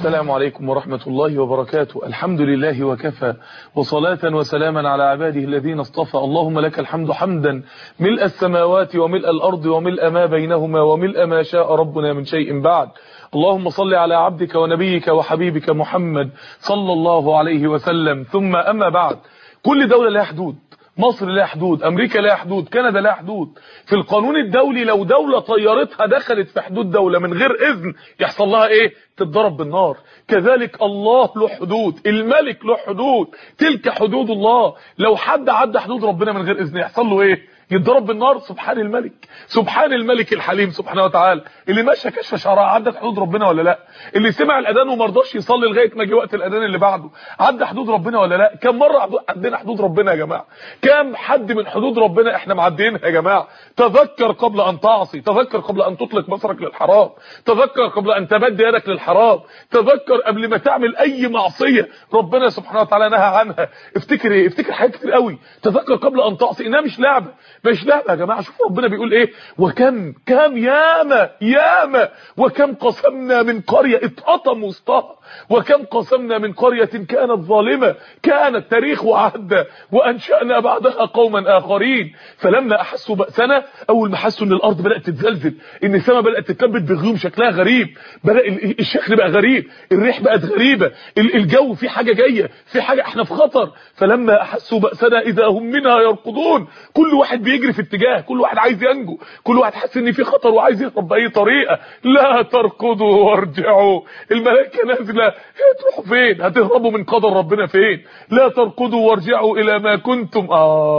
السلام عليكم ورحمة الله وبركاته. الحمد لله وكفى، وصلاة وسلاما على عباده الذين اصطفى. اللهم لك الحمد حمدا ملء السماوات وملء الأرض وملء ما بينهما وملء ما شاء ربنا من شيء بعد. اللهم صل على عبدك ونبيك وحبيبك محمد صلى الله عليه وسلم. ثم أما بعد، كل دولة لها حدود. مصر لها حدود، امريكا لها حدود، كندا لها حدود. في القانون الدولي لو دولة طيارتها دخلت في حدود دولة من غير اذن يحصل لها ايه؟ تتضرب بالنار. كذلك الله له حدود، الملك له حدود، تلك حدود الله. لو حد عدى حدود ربنا من غير اذن يحصل له ايه؟ يتضرب بالنار. سبحان الملك، سبحان الملك الحليم سبحانه وتعالى. اللي ماشى كشف شعرها عدت حدود ربنا ولا لا؟ اللي سمع الاذان وما رضاش يصلي لغايه ما جه وقت الاذان اللي بعده عدى حدود ربنا ولا لا؟ كم مره عدينا حدود ربنا يا جماعه؟ كم حد من حدود ربنا احنا معديينها يا جماعه؟ تذكر قبل ان تعصي، تذكر قبل ان تطلق بصرك للحرام، تذكر قبل ان تمد يدك للحرام، تذكر قبل ما تعمل اي معصيه ربنا سبحانه وتعالى نهى عنها. افتكر ايه؟ افتكر حاجات كتير قوي. تذكر قبل ان تعصي، انها مش لعبه، مش لعبه يا جماعه. شوفوا ربنا بيقول ايه: وكم ياما وكم قسمنا من قريه اتقطم وسطها، وكم قسمنا من قريه كانت ظالمه، كانت تاريخ وعدة، وانشانا بعدها قوما اخرين. فلما احسوا باسنا، اول ما حسوا ان الارض بدات تتزلزل، ان السماء بدات تتكبد بغيوم شكلها غريب، بدا الشكل بقى غريب، الريح بقت غريبه، الجو في حاجه جايه، في حاجه، احنا في خطر. فلما احسوا باسنا اذا هم منها يركضون. كل واحد بيجري في اتجاه، كل واحد عايز ينجو، كل واحد حاسس ان في خطر وعايز يهرب باي طريقه. لا تركضوا وارجعوا. الملائكه نازله، هتروحوا فين؟ هتهربوا من قدر ربنا فين؟ لا تركضوا وارجعوا الى ما كنتم.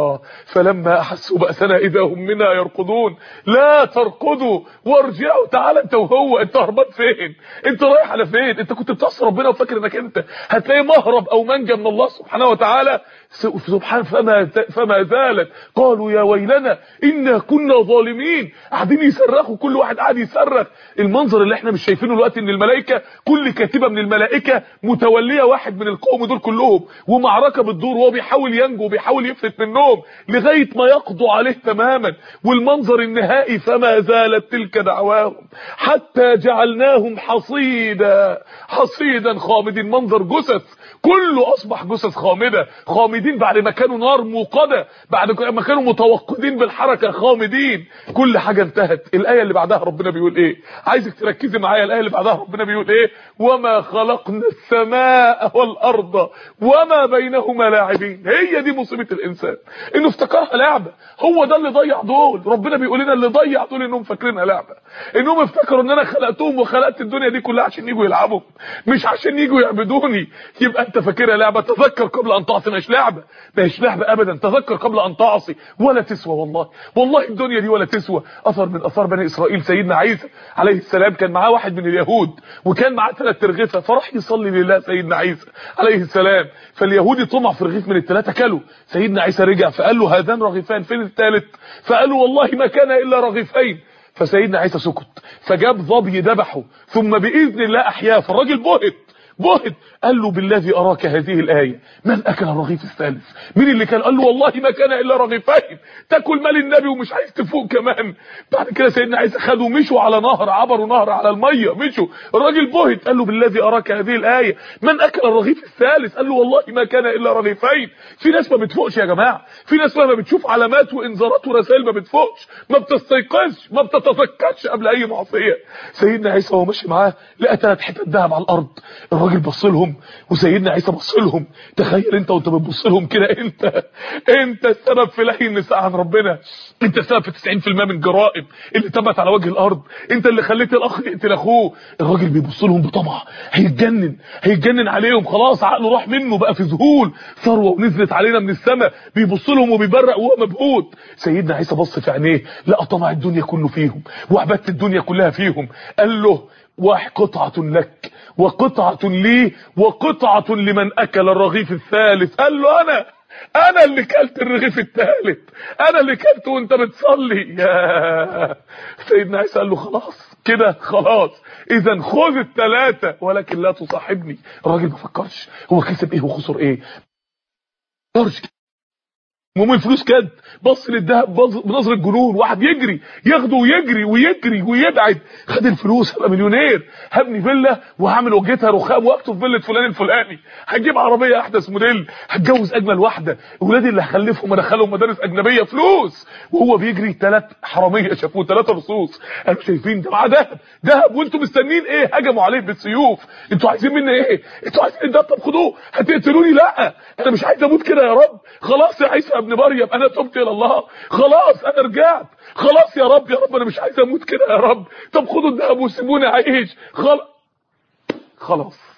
فلما احسوا باسنا اذا هم منها يركضون. لا تركضوا وارجعوا. تعال انت وهو، انت هربان فين؟ انت رايح على فين؟ انت كنت بتعصي ربنا وفاكر انك انت هتلاقي مهرب او منجا من الله سبحانه وتعالى. سبحان فما زالت قالوا يا ويلنا إنا كنا ظالمين. قاعدين يصرخوا، كل واحد قاعد يصرخ. المنظر اللي احنا مش شايفينه دلوقتي ان الملائكه، كل كاتبه من الملائكه متوليه واحد من القوم دول كلهم، ومعركه بتدور وهو بيحاول ينجو وبيحاول يفلت منهم لغايه ما يقضوا عليه تماما. والمنظر النهائي: فما زالت تلك دعواهم حتى جعلناهم حصيدا خامدين. منظر جثث، كله اصبح جثث خامده، خامدين بعد ما كانوا نار موقده، بعد ما كانوا متوقدين بالحركه خامدين. كل حاجه انتهت. الايه اللي بعدها ربنا بيقول ايه؟ عايزك تركزي معايا. الايه اللي بعدها ربنا بيقول ايه؟ وما خلقنا السماء والارض وما بينهما لاعبين. هي دي مصيبه الانسان، انه افتكرها لعبه. هو ده اللي ضيع دول. ربنا بيقول لنا اللي ضيع دول انهم فاكرينها لعبه، انهم افتكروا ان انا خلقتهم وخلقت الدنيا دي كلها عشان يجوا يلعبوا، مش عشان يجوا يعبدوني. يبقى انت فاكرها لعبه. تذكر قبل ان تعصي، مش لعبه، مش لعبه ابدا. تذكر قبل ان تعصي، ولا تسوى والله الدنيا دي ولا تسوى. اثر من اثار بني اسرائيل: سيدنا عيسى عليه السلام كان معاه واحد من اليهود، وكان معاه 3 ترغيفه، فراح يصلي لله سيدنا عيسى عليه السلام. فاليهودي طمع في رغيف من ال3 كله. سيدنا عيسى رجع فقال له: هذان رغيفان، فين الثالث؟ فقال له: والله ما كان الا رغيفين. فسيدنا عيسى سكت، فجاب ظبي ذبحه، ثم باذن الله احياه. فالراجل بهت. قال له: بالذي اراك هذه الايه، من اكل الرغيف الثالث؟ مين اللي كان؟ قال له: والله ما كان الا رغيفين. تاكل مال النبي ومش عايز تفوق كمان. بعد كده سيدنا عيسى خدوا مشوا على نهر، عبروا نهر على الميه، مشوا. الراجل بهت، قال له: بالذي اراك هذه الايه، من اكل الرغيف الثالث؟ قال له: والله ما كان الا رغيفين. في ناس ما بتفوقش يا جماعه، في ناس لما بتشوف علامات وانذارات ورسائل ما بتفوقش، ما بتستيقظش، ما بتتفكرش قبل اي معصيه. سيدنا عيسى وهو ماشي معاه لقى 3 حتت ذهب على الارض. الراجل بص لهم وسيدنا عيسى بص لهم. تخيل انت وانت بتبص لهم كده، انت السبب في لهي النساء عن ربنا، انت السبب في 90% من الجرائم اللي تمت على وجه الارض، انت اللي خليت الاخ يقتل اخوه. الراجل بيبص لهم بطمع، هيتجنن عليهم، خلاص عقله راح منه، بقى في ذهول، ثروه ونزلت علينا من السماء. بيبص لهم وبيبرق وهو مبهوت. سيدنا عيسى بص في عينيه، لقى طمع الدنيا كله فيهم وعبادة الدنيا كلها فيهم. قال له: قطعة لك وقطعة لي وقطعة لمن أكل الرغيف الثالث. قال له: أنا اللي كلت الرغيف الثالث، أنا اللي كلت وأنت بتصلي. يا سيدنا عيسى قال له: خلاص كده، خلاص، إذا خذ ال3 ولكن لا تصاحبني. الراجل ما فكرش هو كسب إيه وخسر إيه، ما فكرش المهم الفلوس كانت بص للذهب بنظر الجنون، واحد يجري ياخده ويجري ويجري ويبعد، خد الفلوس هبقى مليونير، هبني فيلا وهعمل وجهتها رخام واكتب فيلا فلان الفلاني، هجيب عربيه احدث موديل، هتجوز اجمل واحده، اولادي اللي هخلفهم ادخلهم مدارس اجنبيه، فلوس. وهو بيجري 3 حراميه شافوه 3 رصوص قالوا شايفين ده معاه ذهب وانتم مستنيين ايه؟ هجموا عليه بالسيوف. انتوا عايزين مني ايه؟ انتوا عايزين الذهب؟ طب خدوه. هتقتلوني؟ لا انا مش عايز اموت كده يا رب. خلاص يا عيسى ابن مريم انا تبت الى الله، خلاص انا رجعت، خلاص يا رب انا مش عايز اموت كده يا رب. طب خدوا الذهب وسيبوني اعيش. خلاص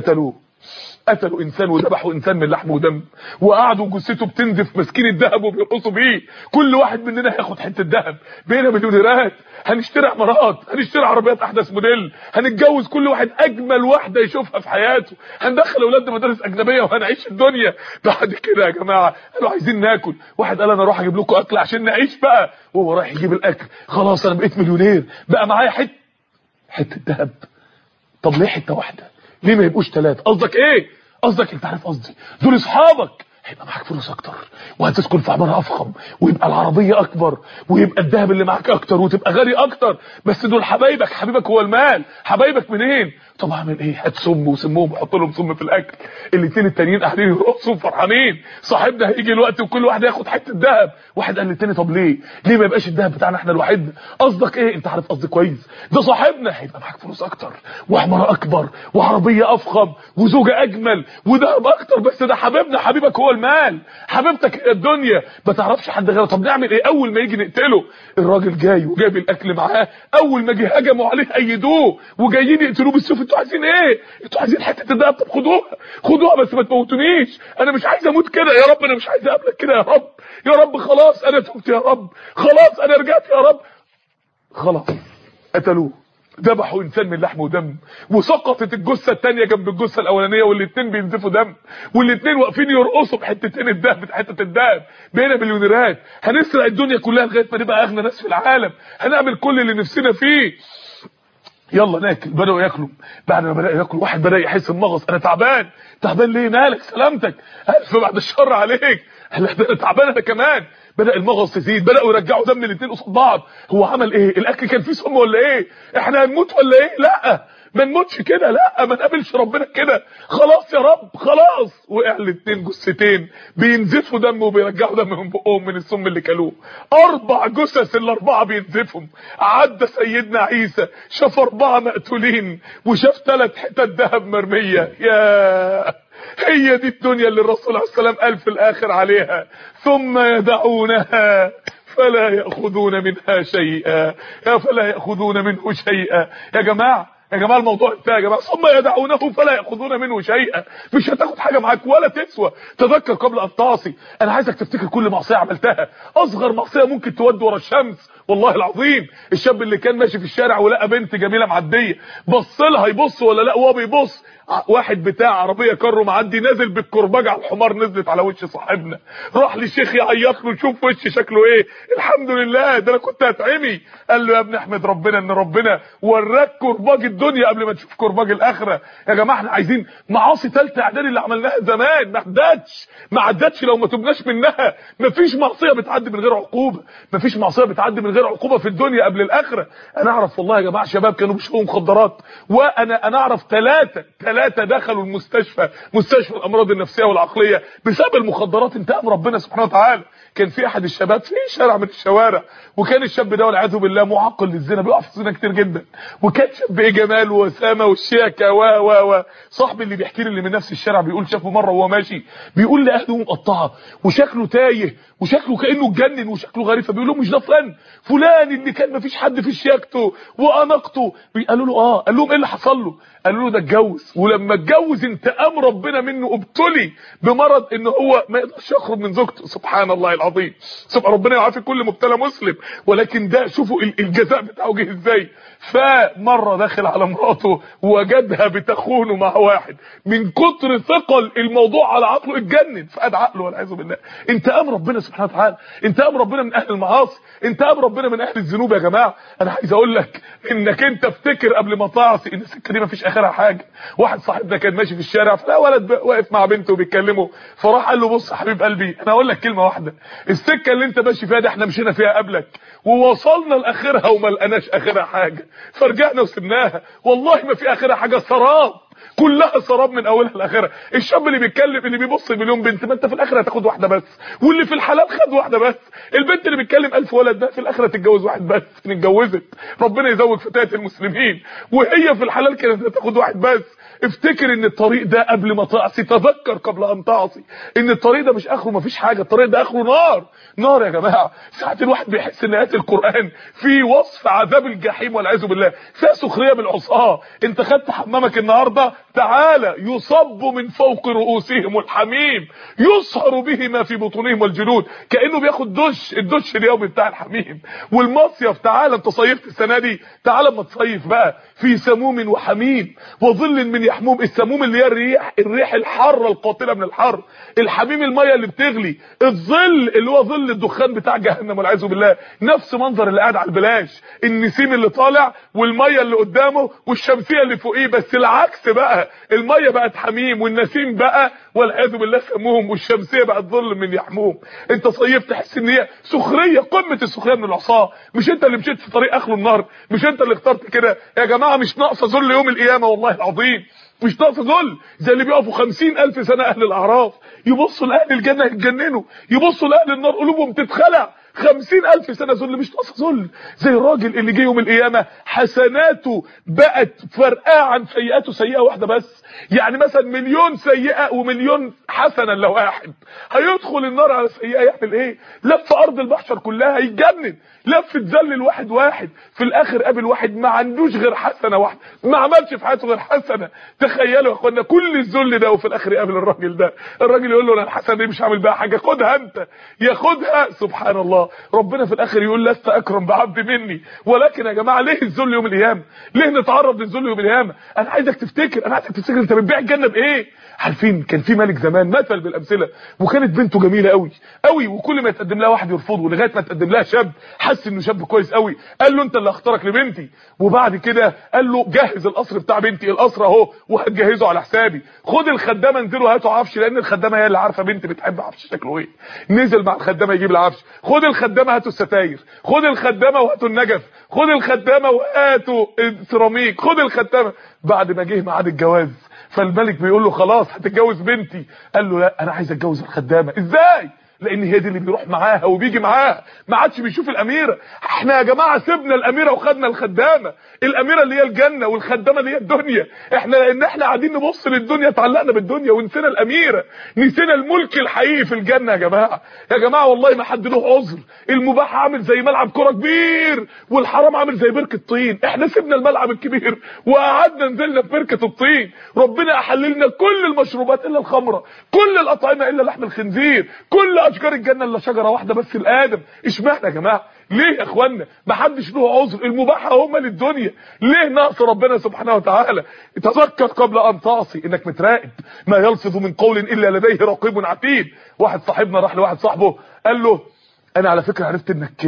قتلوا انسان وذبحوا انسان من لحم ودم، وقعدوا جثته بتنزف ماسكين الذهب وبيرقصوا بيه. كل واحد مننا هياخد حته ذهب، بقينا مليونيرات، هنشتري عمارات، هنشتري عربيات احدث موديل، هنتجوز كل واحد اجمل واحده يشوفها في حياته، هندخل اولادنا مدارس اجنبيه وهنعيش الدنيا. بعد كده يا جماعه قالوا عايزين ناكل، واحد قال انا اروح اجيب لكم اكل عشان نعيش بقى، وهو رايح يجيب الاكل خلاص انا بقيت مليونير، بقى معايا حته ذهب. طب ليه حته واحده؟ ليه ما يبقوش 3؟ قصدك ايه؟ قصدك انت عارف قصدي، دول اصحابك، هيبقى معاك فلوس اكتر وهتسكن في عماره افخم ويبقى العربيه اكبر ويبقى الذهب اللي معاك اكتر وتبقى غالي اكتر، بس دول حبايبك هو المال. حبايبك منين؟ طب اعمل ايه؟ هات سم وسمهم وحط لهم سم في الاكل. الاثنين التانيين قاعدين يرقصوا فرحانين، صاحبنا هيجي الوقت وكل واحد هياخد حته ذهب. واحد قال للتاني طب ليه ما يبقاش الذهب بتاعنا احنا لوحدنا؟ قصدك ايه؟ انت عارف قصدي كويس، ده صاحبنا هيبقى معاك فلوس اكتر وعماره اكبر وعربيه افخم وزوجه اجمل وذهب اكتر، بس ده حبيبنا، حبيبك هو المال، حبيبتك الدنيا، ما تعرفش حد غيره. طب نعمل ايه؟ اول ما يجي نقتله. الراجل جاي وجايب الاكل معاه، اول ما جه هجموا عليه ايدوه وجايين يقتلوه بالسيف. انتوا عايزين ايه؟ انتوا عايزين حته الذهب؟ طب خدوها بس ما تموتونيش، انا مش عايز اموت كده يا رب، انا مش عايز اقابلك كده يا رب خلاص انا تبت يا رب، خلاص انا رجعت يا رب. خلاص قتلوه، ذبحوا انسان من لحم ودم، وسقطت الجثه الثانيه جنب الجثه الاولانيه، والاثنين بينزفوا دم، والاثنين واقفين يرقصوا بحتتين الذهب، حته الذهب. بقينا مليونيرات، هنسرق الدنيا كلها لغايه ما نبقى اغنى ناس في العالم، هنعمل كل اللي نفسنا فيه. يلا ناكل. بداوا ياكلوا، بعد ما بداوا ياكلوا واحد بدا يحس بمغص، انا تعبان ليه؟ مالك؟ سلامتك؟ الف بعد الشر عليك. انا تعبان انا كمان. بدا المغص يزيد، بداوا يرجعوا دم الاثنين قصاد بعض. هو عمل ايه؟ الاكل كان فيه سم ولا ايه؟ احنا هنموت ولا ايه؟ لا ما نموتش كده، لا ما نقابلش ربنا كده، خلاص يا رب خلاص. وقع الاثنين جثتين بينزفوا دم وبيرجعوا دم من بقهم من السم اللي كلوه. 4 جثث، ال4 بينزفهم. عدى سيدنا عيسى شاف 4 مقتولين وشاف 3 حتت ذهب مرميه. يا هي دي الدنيا اللي الرسول عليه السلام قال في الاخر عليها ثم يدعونها فلا ياخذون منها شيئا، فلا ياخذون منه شيئا. يا جماعه الموضوع انتهى يا جماعه. ثم يدعونه فلا ياخذون منه شيئا، مش هتاخد حاجه معاك ولا تسوى. تذكر قبل ان تعصي. انا عايزك تفتكر كل معصيه عملتها، اصغر معصيه ممكن تودي ورا الشمس. والله العظيم الشاب اللي كان ماشي في الشارع ولقى بنت جميله معديه، بص لها، يبص ولا لا؟ وهو بيبص واحد بتاع عربيه كارو معدي نازل بالكرباج على الحمار، نزلت على وش صاحبنا. راح للشيخ يعيط له، شوف وش شكله ايه. الحمد لله ده انا كنت هتعمي. قال له يا ابني احمد ربنا ان ربنا وراك كرباج الدنيا قبل ما تشوف كرباج الاخره. يا جماعه احنا عايزين معاصي ثالثه اعدادي اللي عملناها زمان ما عدتش لو ما تبناش منها. مفيش معصيه بتعدي من غير عقوبه، مفيش معصيه بتعدي من غير عقوبه في الدنيا قبل الاخره. انا اعرف والله يا جماعه شباب كانوا بيشربوا مخدرات، وانا اعرف 3 دخلوا المستشفى، مستشفى الامراض النفسيه والعقليه بسبب المخدرات. انتقم ربنا سبحانه وتعالى. كان في احد الشباب في شارع من الشوارع، وكان الشاب ده والعياذ بالله معقل للزنا، بيقع في الزنا كتير جدا، وكان شاب ايه جمال وسامه والشياكه و صاحبي اللي بيحكي لي اللي من نفس الشارع بيقول شافه مره وهو ماشي، بيقول لي اهله مقطعه وشكله تايه وشكله كانه اتجنن وشكله غريب، فبيقول لهم مش ده فلان اللي كان مفيش حد في شياكته واناقته. قالوا له قال لهم ايه اللي حصل له؟ قالوا له ده اتجوز، ولما اتجوز انتقام ربنا منه، ابتلي بمرض ان هو ما يقدرش يخرج من زوجته. سبحان الله العظيم، سبحان ربنا يعافي كل مبتلى مسلم. ولكن ده شوفوا الجزاء بتاعه جه ازاي. فمره داخل على مراته وجدها بتخونه مع واحد، من كتر ثقل الموضوع على عقله اتجنن، فقد عقله والعياذ بالله. انتقام ربنا سبحانه وتعالى، انتقام ربنا من اهل المعاصي، انتقام ربنا من اهل الذنوب. يا جماعه انا عايز اقول لك انك انت افتكر قبل ما تعصي ان السكه دي مفيش اخرها حاجه. واحد واحد صاحبنا كان ماشي في الشارع، فلا ولد واقف مع بنته وبيتكلموا، فراح قال له بص يا حبيب قلبي، انا هقول لك كلمه واحده، السكه اللي انت ماشي فيها دي احنا مشينا فيها قبلك ووصلنا لاخرها وما لقناش اخرها حاجه، فرجعنا وسبناها، والله ما في اخرها حاجه، سراب، كلها سراب من اولها لاخرها. الشاب اللي بيتكلم اللي بيبص مليون بنت، ما انت في الاخره هتاخد واحده بس، واللي في الحلال خد واحده بس. البنت اللي بيتكلم 1000 ولد ده في الاخره تتجوز واحد بس، اتجوزت، ربنا يزوج فتاه المسلمين، وهي في الحلال كانت هتاخد واحد بس. افتكر ان الطريق ده قبل ما تعصي، تذكر قبل ان تعصي ان الطريق ده مش اخره مفيش حاجه، الطريق ده اخره نار. نار يا جماعه. ساعات الواحد بيحس ان ايات القران في وصف عذاب الجحيم والعياذ بالله، فيها سخريه بالعصاه. انت خدت حمامك النهارده، تعالى يصب من فوق رؤوسهم الحميم يصهر به ما في بطونهم والجلود، كانه بياخد دش، الدش اليومي بتاع الحميم. والمصيف، تعالى انت صيفت السنه دي، تعالى اما تصيف بقى في سموم وحميم وظل من يحموم. السموم اللي هي الريح الحاره القاتله من الحر، الحميم الميه اللي بتغلي، الظل اللي هو ظل الدخان بتاع جهنم والعياذ بالله. نفس منظر اللي قاعد على البلاش، النسيم اللي طالع والميه اللي قدامه والشمسيه اللي فوقيه، بس العكس بقى، الميه بقت حميم والنسيم بقى والعياذ بالله سموم، والشمسيه بقت ظل من يحموم. انت صيفت تحس ان هي سخريه، قمه السخريه من العصاه. مش انت اللي مشيت في طريق اخره النار؟ مش انت اللي اخترت كده يا جماعه؟ مش ناقصه ذل يوم القيامه والله العظيم، مش ناقص ذل. زي اللي بيقفوا 50,000 سنه اهل الاعراف، يبصوا لاهل الجنه يتجننوا، يبصوا لاهل النار قلوبهم تتخلع. 50,000 سنه ذل، مش ناقص ذل. زي الراجل اللي جه يوم القيامه حسناته بقت فرقاه عن سيئاته سيئه واحده بس. يعني مثلا مليون سيئه ومليون حسنه لواحد، هيدخل النار على سيئه يعمل ايه؟ لف ارض المحشر كلها هيتجنن، لف ذل الواحد واحد، في الاخر قابل واحد ما عندوش غير حسنه واحده، ما عملش في حياته غير حسنه. تخيلوا يا اخوانا كل الذل ده، وفي الاخر يقابل الراجل ده، الراجل يقول له انا الحسنه دي مش هعمل بيها حاجه، خدها انت. ياخدها، سبحان الله، ربنا في الاخر يقول لست اكرم بعبد مني. ولكن يا جماعه ليه الذل يوم القيامه؟ ليه نتعرض للذل يوم القيامه؟ انا عايزك تفتكر، انت بتبيع الجنه بايه؟ عارفين كان في ملك زمان مثل بالامثله، وكانت بنته جميله قوي قوي، وكل ما يتقدم لها واحد يرفضه، لغايه ما تقدم لها شاب حس انه شاب كويس قوي، قال له انت اللي هختارك لبنتي. وبعد كده قال له جهز القصر بتاع بنتي، القصر اهو وهتجهزه على حسابي، خد الخدامه انزلوا هاتوا عفش، لان الخدامه هي اللي عارفه بنتي بتحب عفش شكله ايه. نزل مع الخدامه يجيب العفش، خد الخدامه هاتوا الستاير، خد الخدامه وهاتوا النجف، خد الخدامه وهاتوا السيراميك، خد الخدامه. بعد ما جه ميعاد الجواز، فالملك بيقول له خلاص هتتجوز بنتي، قال له لا انا عايز اتجوز الخدامه. ازاي؟ لان هي دي اللي بيروح معاها وبيجي معاها، ما عادش بيشوف الاميره. احنا يا جماعه سيبنا الاميره وخدنا الخدامه، الاميره اللي هي الجنه والخدامه اللي هي الدنيا. احنا لان احنا قاعدين نبص للدنيا اتعلقنا بالدنيا ونسينا الاميره، نسينا الملك الحقيقي في الجنه. يا جماعه يا جماعه والله ما حد له عذر. المباح عامل زي ملعب كره كبير، والحرام عامل زي بركه طين. احنا سيبنا الملعب الكبير وقعدنا نزلنا في بركه الطين. ربنا احل لنا كل المشروبات الا الخمره، كل الاطعمه الا لحم الخنزير، كل اشجار الجنه الا شجره واحده بس الادم. اشمعنى يا جماعه؟ ليه يا اخوانا ما حدش له عذر؟ المباح هم للدنيا، ليه نقص ربنا سبحانه وتعالى؟ تذكر قبل ان تعصي انك متراقب، ما يلفظ من قول الا لديه رقيب عتيد. واحد صاحبنا راح لواحد صاحبه قال له انا على فكره عرفت انك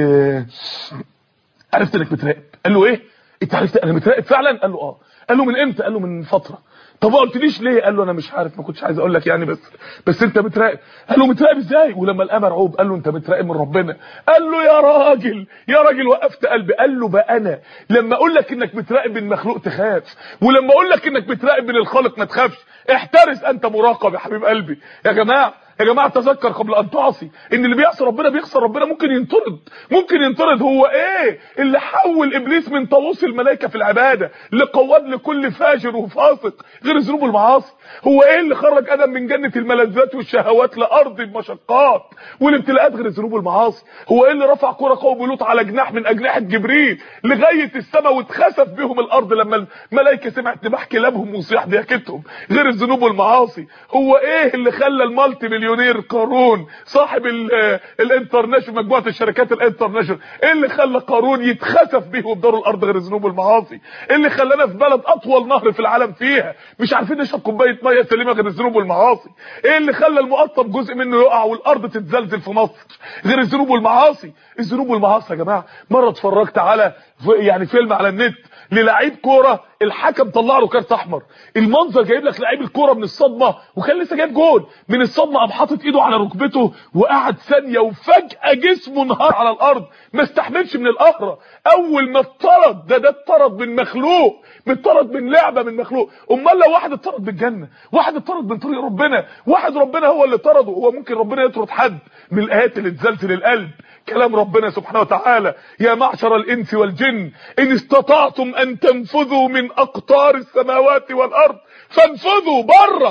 متراقب. قال له ايه؟ انت عرفت انا متراقب فعلا؟ قال له اه. قال له من امتى؟ قال له من فتره. طب ما قلتليش ليه؟ قال له انا مش عارف، ما كنتش عايز اقول لك يعني، بس انت متراقب. قال له متراقب ازاي؟ ولما لقاه مرعوب قال له انت متراقب من ربنا. قال له يا راجل وقفت قلبي. قال له بقى انا لما اقول لك انك متراقب من مخلوق تخاف، ولما اقول لك انك متراقب من الخالق ما تخافش. احترس انت مراقب يا حبيب قلبي. يا جماعه تذكر قبل ان تعصي ان اللي بيعصي ربنا بيخسر ربنا، ممكن ينطرد. هو ايه اللي حول ابليس من طاووس الملائكه في العباده لقواد لكل فاجر وفاسق غير الذنوب والمعاصي؟ هو ايه اللي خرج ادم من جنه الملذات والشهوات لارض المشقات والابتلاءات غير الذنوب والمعاصي؟ هو ايه اللي رفع كره قوم لوط على جناح من اجنحه جبريل لغايه السماء واتخسف بهم الارض لما الملائكه سمعت نباح كلابهم وصياح ضحكتهم غير الذنوب والمعاصي؟ هو ايه اللي خلى المالتي مليونير قارون صاحب الانترناشونال، مجموعه الشركات الانترناشونال، ايه اللي خلى قارون يتخسف بيه بدار الارض غير الذنوب والمعاصي؟ ايه اللي خلانا في بلد اطول نهر في العالم فيها مش عارفين نشرب كوبايه ميه سليمه غير الذنوب والمعاصي؟ ايه اللي خلى المقطم جزء منه يقع والارض تتزلزل في مصر غير الذنوب والمعاصي؟ الذنوب والمعاصي يا جماعه. مره اتفرجت على يعني فيلم على النت للاعيب كوره الحكم طلع له كارت احمر، المنظر جايب لك لعيب الكوره من الصدمه وكان لسه جايب جول من الصدمه، قام حاطط ايده على ركبته وقعد ثانيه وفجاه جسمه انهار على الارض، ما استحملش من القهره. اول ما اتطرد ده اتطرد من مخلوق، اتطرد من لعبه من مخلوق. امال لو واحد اتطرد بالجنه، واحد اتطرد من طريق ربنا، واحد ربنا هو اللي طرده. هو ممكن ربنا يطرد حد؟ من الايات اللي تزلزل القلب كلام ربنا سبحانه وتعالى: يا معشر الانس والجن ان استطعتم ان تنفذوا من اقطار السماوات والارض فانفذوا.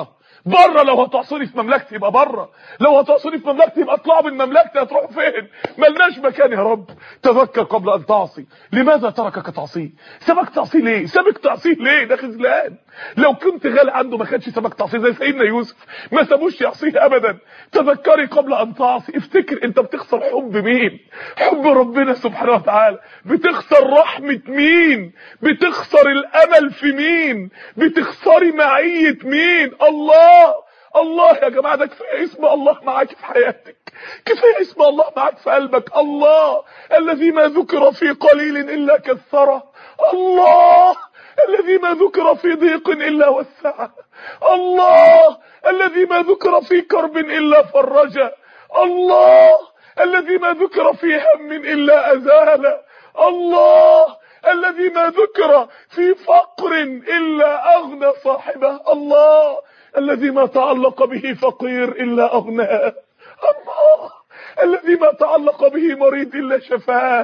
بره لو هتعصوني في مملكتي يبقى بره، لو هتعصوني في مملكتي يبقى اطلعوا من مملكتي. هتروحوا فين؟ ملناش مكان يا رب. تذكر قبل ان تعصي. لماذا تركك تعصيه؟ سابك تعصيه ليه؟ سابك تعصيه ليه؟ ده خذلان. لو كنت غالي عنده ما كانش سابك تعصيه زي سيدنا يوسف، ما سابوش يعصيه ابدا. تذكري قبل ان تعصي. افتكر انت بتخسر حب مين؟ حب ربنا سبحانه وتعالى. بتخسر رحمة مين؟ بتخسر الامل في مين؟ بتخسري معية مين؟ الله يا جماعه، ده كفايه اسم الله معاك في حياتك، كفايه اسم الله معاك في قلبك. الله الذي ما ذكر في قليل الا كثره، الله الذي ما ذكر في ضيق الا وسعه، الله الذي ما ذكر في كرب الا فرجه، الله الذي ما ذكر في هم الا ازاله، الله الذي ما ذكر في فقر الا اغنى صاحبه، الله الذي ما تعلق به فقير الا اغناه، الله الذي ما تعلق به مريض الا شفاه،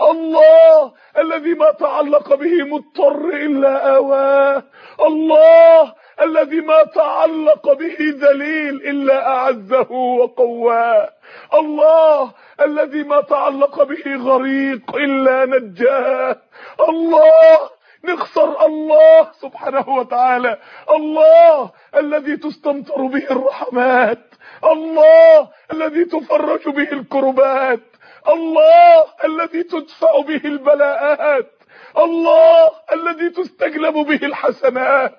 الله الذي ما تعلق به مضطر الا اواه، الله الذي ما تعلق به ذليل الا اعزه وقواه، الله الذي ما تعلق به غريق الا نجاه. الله نخسر الله سبحانه وتعالى، الله الذي تستمطر به الرحمات، الله الذي تفرج به الكربات، الله الذي تدفع به البلاءات، الله الذي تستجلب به الحسنات،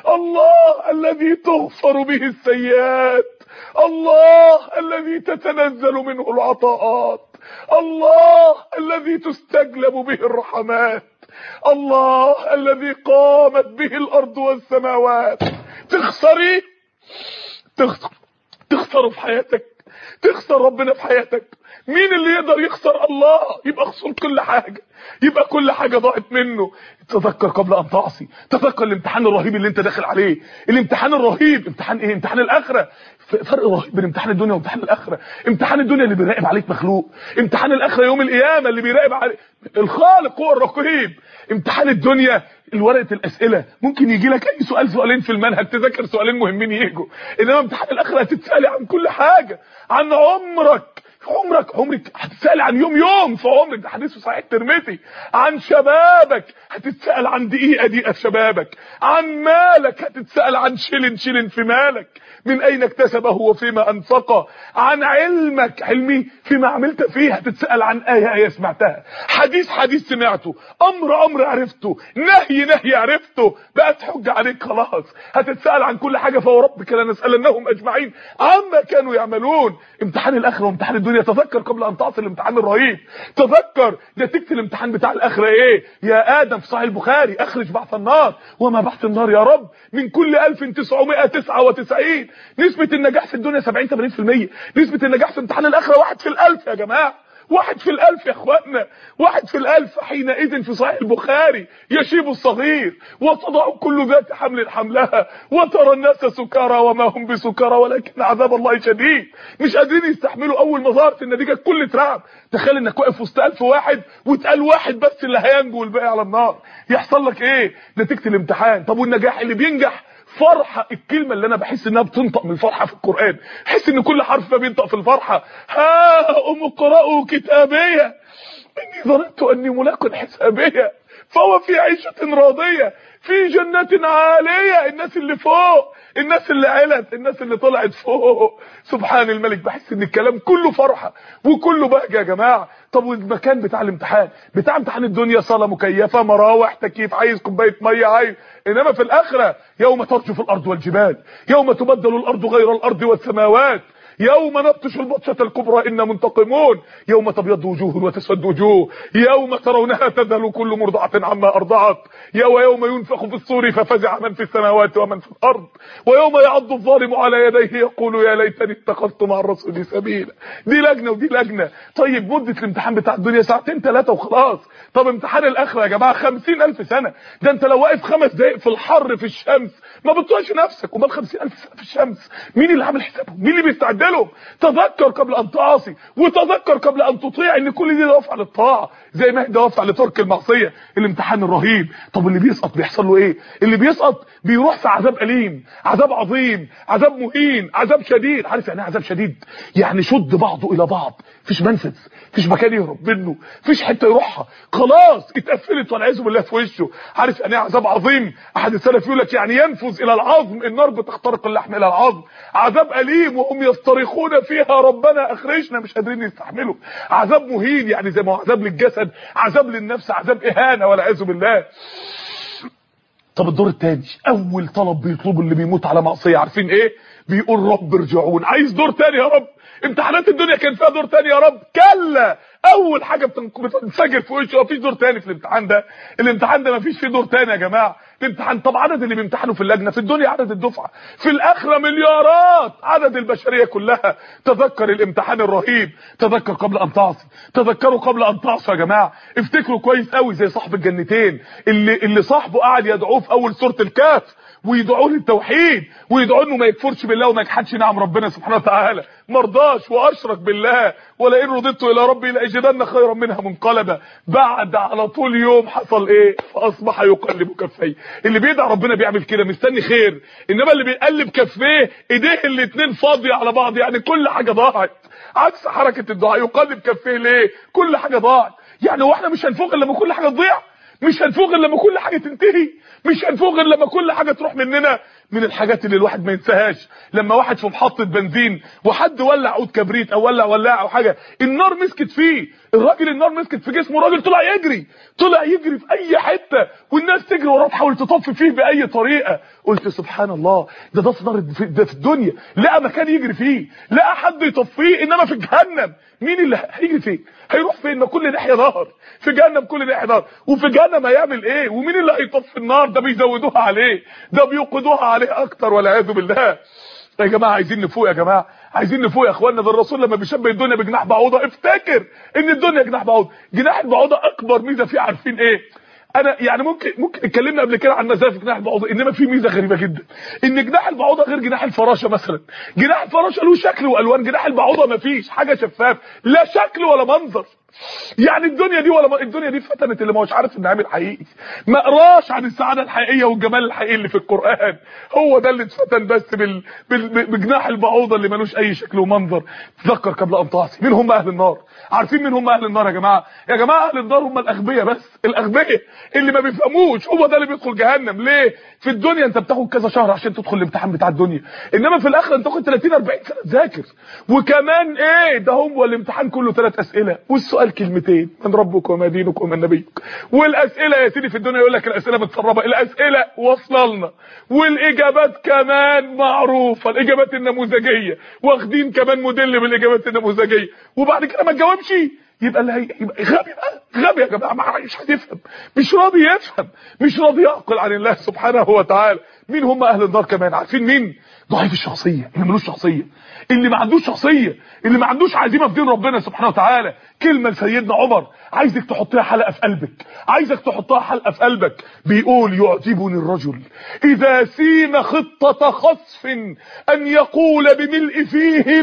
الله الذي تغفر به السيئات، الله الذي تتنزل منه العطاءات، الله الذي تستجلب به الرحمات، الله الذي قامت به الارض والسماوات. تخسر في حياتك، تخسر ربنا في حياتك. مين اللي يقدر يخسر الله؟ يبقى خسر كل حاجه، يبقى كل حاجه ضاعت منه. تذكر قبل ان تعصي. تذكر الامتحان الرهيب اللي انت داخل عليه، الامتحان الرهيب. امتحان ايه؟ امتحان الاخره. فرق رهيب بين امتحان الدنيا وامتحان الاخره. امتحان الدنيا اللي بيراقب عليك مخلوق، امتحان الاخره يوم القيامه اللي بيراقب عليك الخالق هو الرقيب. امتحان الدنيا ورقه الاسئله ممكن يجي لك اي سؤال سؤالين في المنهج، تذاكر سؤالين مهمين يجوا. انما امتحان الاخره هتتسالي عن كل حاجه، عن عمرك هتتسأل عن يوم في عمرك، ده حديث صحيح الترمذي. عن شبابك هتتسأل عن دقيقة في شبابك. عن مالك هتتسأل عن شلن في مالك، من اين اكتسبه وفيما انفقه. عن علمك، علمي فيما عملت فيه، هتتسأل عن آية سمعتها، حديث سمعته، امر عرفته، نهي عرفته، بقت حجة عليك خلاص. هتتسأل عن كل حاجة. فوربك لنسألنهم اجمعين عما كانوا يعملون. امتحان الاخره وامتحان الدنيا. تذكر قبل ان تعصي الامتحان الرهيب. تذكر نتيجه الامتحان بتاع الاخره ايه. يا ادم في صحيح البخاري: اخرج بعث النار. وما بعث النار يا رب؟ من كل 1999. نسبه النجاح في الدنيا 70-80%. نسبه النجاح في امتحان الاخره 1 في الألف يا جماعه، 1 في الألف يا اخوانا، 1 في الألف. حينئذ في صحيح البخاري: يشيب الصغير وتضع كل ذات حمل حملها وترى الناس سكارى وما هم بسكارى ولكن عذاب الله شديد. مش قادرين يستحملوا. اول ما ظهرت النتيجه الكل اترعب. تخيل انك واقف وسط 1000 واحد وتقال واحد بس اللي هينجو والباقي على النار. يحصل لك ايه نتيجه الامتحان؟ طب والنجاح اللي بينجح؟ فرحه. الكلمه اللي انا بحس انها بتنطق من الفرحه في القران، بحس ان كل حرف بينطق في الفرحه. ها اقرأوا كتابيه اني ظننت اني ملاق حسابيه فهو في عيشه راضيه في جنة عاليه. الناس اللي فوق، الناس اللي علت، الناس اللي طلعت فوق. سبحان الملك. بحس ان الكلام كله فرحه وكله بهجه يا جماعه. طب والمكان بتاع الامتحان، بتاع امتحان الدنيا صاله مكيفه، مراوح، تكييف، عايز كوبايه ميه، عايز. انما في الاخره: يوم ترجف الارض والجبال، يوم تبدل الارض غير الارض والسماوات، يوم نبطش البطشة الكبرى إنا منتقمون، يوم تبيض وجوه وتسود وجوه، يوم ترونها تذهل كل مرضعة عما أرضعت، ويوم ينفخ في الصور ففزع من في السماوات ومن في الأرض، ويوم يعض الظالم على يديه يقول يا ليتني اتخذت مع الرسول سبيلا. دي لجنة ودي لجنة. طيب مدة الامتحان بتاع الدنيا ساعتين 3 وخلاص. طب امتحان الآخرة يا جماعة 50,000 سنة. ده انت لو واقف 5 دقايق في الحر في الشمس ما بتطوعش نفسك، وما 50,000 سنة في الشمس مين اللي عامل حسابهم؟ مين اللي بيستعد لهم؟ تذكر قبل ان تعاصي، وتذكر قبل ان تطيع ان كل دي دوافع للطاعة زي ما هي دوافع لترك المعصية. الامتحان الرهيب. طب اللي بيسقط بيحصل له ايه؟ اللي بيسقط بيروح في عذاب أليم، عذاب عظيم، عذاب مهين، عذاب شديد. عارف يعني ايه عذاب شديد؟ يعني شد بعضه الى بعض، مفيش منفذ، مفيش مكان يهرب منه، مفيش حته يروحها، خلاص اتقفلت والعياذ بالله في وشه. عارف يعني ايه عذاب عظيم؟ احد السلف يقول لك يعني ينفذ الى العظم، النار بتخترق اللحم الى العظم. عذاب أليم وهم يصطرخون فيها ربنا اخرجنا، مش قادرين يستحملوا. عذاب مهين يعني زي ما هو عذاب للجسد، عذاب للنفس، عذاب اهانه والعياذ بالله. طب الدور الثاني، اول طلب بيطلبه اللي بيموت على معصيه عارفين ايه؟ بيقول رب ارجعون. عايز دور تاني يا رب؟ امتحانات الدنيا كان فيها دور تاني يا رب؟ كلا، اول حاجه بتنسجل في وشه مفيش دور تاني في الامتحان ده. الامتحان ده مفيش فيه دور تاني يا جماعه. الامتحان طب عدد اللي بيمتحنوا في اللجنه، في الدنيا عدد الدفعه، في الاخره مليارات، عدد البشريه كلها. تذكر الامتحان الرهيب، تذكر قبل ان تعصي، تذكروا قبل ان تعصوا يا جماعه. افتكروا كويس قوي زي صاحب الجنتين اللي صاحبه قاعد يدعوه في اول سوره الكهف، ويدعوه للتوحيد، ويدعوه انه ما يكفرش بالله وما يجحدش نعم ربنا سبحانه وتعالى. مرضاش واشرك بالله، ولئن رددت الى ربي لاجدن خيرا منها منقلبا. بعد على طول يوم حصل ايه؟ فاصبح يقلب كفيه. اللي بيدعي ربنا بيعمل كده مستني خير، انما اللي بيقلب كفيه ايديه الاتنين فاضيه على بعض، يعني كل حاجه ضاعت. عكس حركه الدعاء، يقلب كفيه ليه؟ كل حاجه ضاعت. يعني هو احنا مش هنفوق الا لما كل حاجه تضيع؟ مش هنفوق الا لما كل حاجه تنتهي؟ مش هنفوق الا لما كل حاجه تروح مننا؟ من الحاجات اللي الواحد ما ينساهاش لما واحد في محطه بنزين وحد ولع عود كبريت او ولع ولاعه او حاجه، النار مسكت فيه، الراجل النار مسكت في جسمه، الراجل طلع يجري في اي حته، والناس تجري وراه تحاول تطفي فيه باي طريقه. قلت سبحان الله، ده في نار، ده في الدنيا لقى مكان يجري فيه، لقى حد يطفيه. انما في جهنم مين اللي هيجري فين؟ هيروح فين؟ ما كل ناحيه نار في جهنم، كل ناحيه نار. وفي جهنم هيعمل ايه؟ ومين اللي هيطفي النار؟ ده بيزودوها عليه، ده بيوقدوها عليه اكتر والعياذ بالله. يا جماعه عايزين نفوق يا جماعه، عايزين نفوق يا اخوانا. ده الرسول لما بيشبه الدنيا بجناح بعوضه، افتكر ان الدنيا جناح بعوضه. جناح البعوضه اكبر ميزه فيه عارفين ايه؟ انا يعني ممكن اتكلمنا قبل كده عن مزايا في جناح البعوضه، انما في ميزه غريبه جدا، ان جناح البعوضه غير جناح الفراشه مثلا. جناح الفراشه له شكل والوان، جناح البعوضه مفيش حاجه شفاف، لا شكل ولا منظر. يعني الدنيا دي الدنيا دي فتنت اللي ما هوش عارف النعيم الحقيقي، ما قراش عن السعاده الحقيقيه والجمال الحقيقي اللي في القران. هو ده اللي اتفتن بس بجناح البعوضه اللي ملوش اي شكل ومنظر. تذكر قبل ان تعصي. مين هم اهل النار؟ عارفين مين هم اهل النار يا جماعه؟ يا جماعه اهل النار هم الاغبياء، بس الاغبياء اللي ما بيفهموش، هو ده اللي بيدخل جهنم. ليه؟ في الدنيا انت بتاخد كذا شهر عشان تدخل الامتحان بتاع الدنيا، انما في الاخره انت تاخد 30 40 سنه تذاكر. وكمان ايه ده؟ هو الامتحان كله 3 اسئله والسؤال كلمتين: من ربك وما دينك ومن نبيك. والاسئله يا سيدي في الدنيا يقول لك الاسئله متسربه، الاسئله واصله لنا، والاجابات كمان معروفه، الاجابات النموذجيه، واخدين كمان موديل بالاجابات النموذجيه، وبعد كده ما تجاوبش يبقى اللي يبقى غبي. غبي يا جماعه، مش هتفهم، مش راضي يفهم، مش راضي يعقل عن الله سبحانه وتعالى. مين هم اهل النار كمان؟ عارفين مين؟ ضعيف الشخصيه، اللي ملوش شخصيه، اللي ما عندوش شخصيه، اللي ما عندوش عزيمه في دين ربنا سبحانه وتعالى. كلمه لسيدنا عمر عايزك تحطيها حلقه في قلبك، عايزك تحطها حلقه في قلبك. بيقول: يعجبني الرجل اذا سيم خطه خصف ان يقول بملء فيه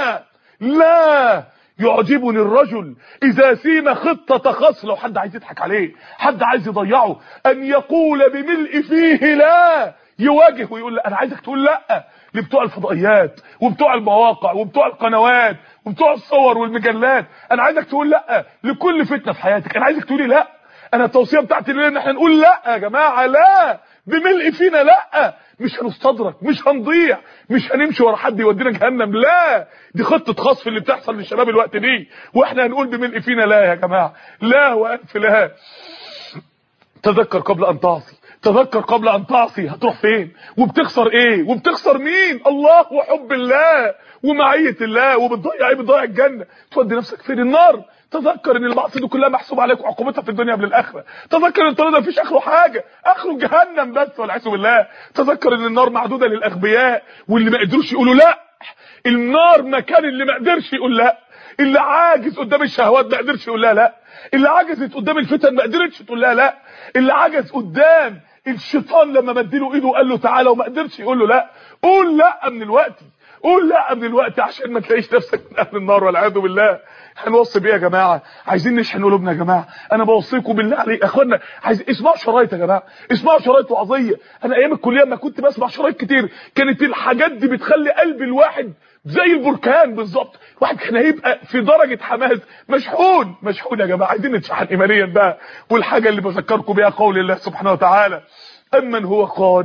لا. يعجبني الرجل اذا سيم خطه خصف، لو حد عايز يضحك عليه، حد عايز يضيعه، ان يقول بملء فيه لا، يواجه ويقول لا. انا عايزك تقول لا لبتوع الفضائيات وبتوع المواقع وبتوع القنوات وبتوع الصور والمجلات. انا عايزك تقول لا لكل فتنه في حياتك. انا عايزك تقولي لا. انا التوصيه بتاعتي ليه؟ ان احنا نقول لا يا جماعه، لا بملء فينا، لا. مش هنستدرك، مش هنضيع، مش هنمشي ورا حد يودينا جهنم، لا. دي خطه خصف اللي بتحصل للشباب الوقت دي، واحنا هنقول بملء فينا لا يا جماعه، لا والف لا. تذكر قبل ان تعصي، تذكر قبل ان تعصي هتروح فين وبتخسر ايه وبتخسر مين. الله وحب الله ومعية الله، وبتضيع ايه؟ بتضيع الجنة. تودي نفسك فين؟ النار. تذكر ان المعصيه دي كلها محسوب عليك وعقوبتها في الدنيا قبل الاخره. تذكر ان الطريق ده مفيش اخره حاجه، اخره جهنم بس والعياذ بالله. تذكر ان النار معدوده للاغبياء واللي ما قدروش يقولوا لا. النار مكان اللي ما قدرش يقول لا، اللي عاجز قدام الشهوات ما قدرش يقول لها لا، اللي عجزت قدام الفتن ما قدرتش تقول لها لا، اللي عجز قدام الشيطان لما مديله ايده وقال له تعالى وما قدرش يقول له لا. قول لا من الوقت، قول لا من الوقت عشان ما تلاقيش نفسك من اهل النار والعياذ بالله. هنوصي بيه يا جماعه؟ عايزين نشحن قلوبنا يا جماعه. انا بوصيكم بالله عليك يا اخوانا، اسمعوا شرايط يا جماعه، اسمعوا شرايط وعظيه. انا ايام الكليه لما كنت بسمع شرايط كتير كانت الحاجات دي بتخلي قلب الواحد زي البركان بالظبط. واحد كان هيبقى في درجه حماس مشحون يا جماعه. عايزين نتشحن ايمانيا بقى. والحاجه اللي بذكركم بيها قول الله سبحانه وتعالى: امن هو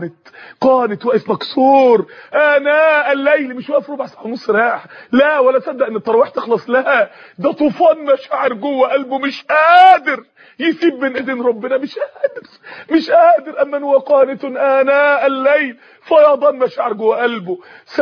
قانت واقف مكسور اناء الليل، مش واقف ربع ساعه ونص رايح، لا ولا صدق ان التراويح تخلص، لا ده طوفان مشاعر جوه قلبه مش قادر يسيب من ايدين ربنا، مش قادر. امن هو قانت اناء الليل، فيضان مشاعر جوه قلبه،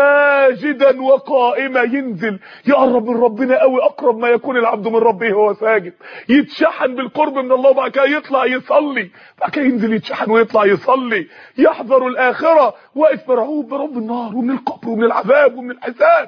ساجدا وقائما، ينزل يقرب من ربنا قوي، اقرب ما يكون العبد من ربه وهو ساجد، يتشحن بالقرب من الله، وبعد كده يطلع يصلي، بعد كده ينزل يتشحن ويطلع يصلي، يحذر الاخره، واقف مرعوب برب النار ومن القبر ومن العذاب ومن الحساب،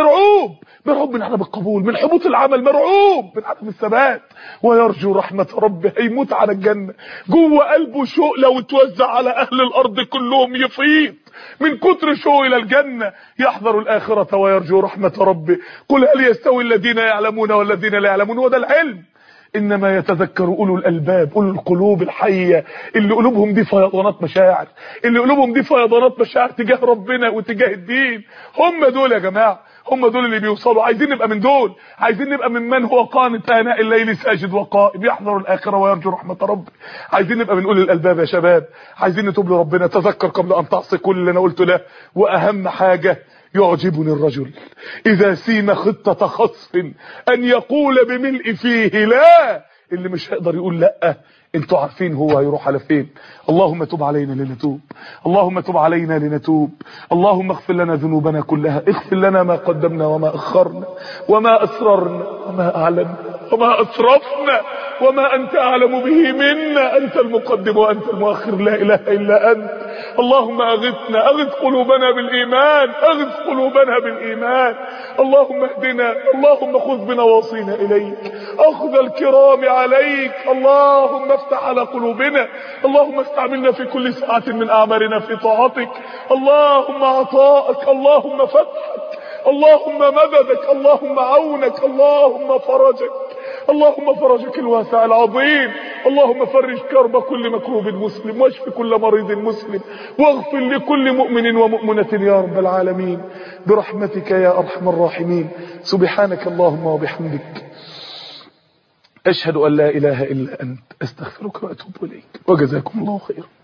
مرعوب من عدم القبول، من حبوط العمل، مرعوب من عدم الثبات، ويرجو رحمه ربه، هيموت على الجنه، جوه قلبه شوق لو اتوزع على اهل الارض كلهم يفيض من كتر شوق الى الجنه. يحذر الاخره ويرجو رحمه ربه. قل هل يستوي الذين يعلمون والذين لا يعلمون؟ وده العلم. انما يتذكر اولو الالباب، اولو القلوب الحيه، اللي قلوبهم دي فيضانات مشاعر، اللي قلوبهم دي فيضانات مشاعر تجاه ربنا وتجاه الدين. هم دول يا جماعه، هم دول اللي بيوصلوا. عايزين نبقى من دول، عايزين نبقى من هو قانت آناء الليل ساجد وقائم يحذر الآخرة ويرجو رحمة ربه. عايزين نبقى من أولي الألباب يا شباب، عايزين نتوب لربنا. تذكر قبل أن تعصي كل اللي أنا قلته ده. وأهم حاجة: يعجبني الرجل إذا سيم خطة خصف أن يقول بملء فيه لا. اللي مش هيقدر يقول لا، انتوا عارفين هو هيروح على فين. اللهم تب علينا لنتوب، اللهم تب علينا لنتوب. اللهم اغفر لنا ذنوبنا كلها، اغفر لنا ما قدمنا وما أخرنا وما أسررنا وما أعلنا وما أسرفنا وما أنت أعلم به منا. أنت المقدم وأنت المؤخر، لا إله إلا أنت. اللهم أغثنا، أغث قلوبنا بالإيمان، أغث قلوبنا بالإيمان. اللهم اهدنا، اللهم خذ بنواصينا إليك، أخذ الكرام عليك. اللهم افتح على قلوبنا، اللهم استعملنا في كل ساعة من أعمارنا في طاعتك. اللهم عطاءك، اللهم فتحك، اللهم مددك، اللهم عونك، اللهم فرجك، اللهم فرجك الواسع العظيم. اللهم فرج كرب كل مكروب مسلم، واشف كل مريض مسلم، واغفر لكل مؤمن ومؤمنة يا رب العالمين برحمتك يا أرحم الراحمين. سبحانك اللهم وبحمدك، أشهد أن لا إله إلا أنت، أستغفرك وأتوب إليك، وجزاكم الله خيرا.